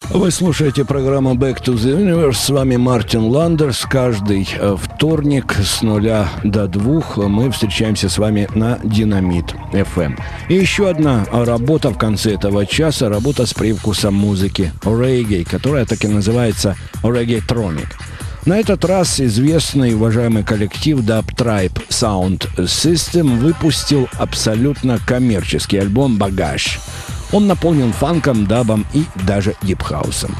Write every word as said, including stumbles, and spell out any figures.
Вы слушаете программу Back to the Universe. С вами Мартин Ландерс. Каждый вторник с нуля до двух мы встречаемся с вами на Динамит эф эм. И еще одна работа в конце этого часа. Работа с привкусом музыки регги, которая так и называется Reggaetronic. На этот раз известный и уважаемый коллектив Dub Tribe Sound System выпустил абсолютно коммерческий альбом «Багаж». Он наполнен фанком, дабом и даже дипхаусом.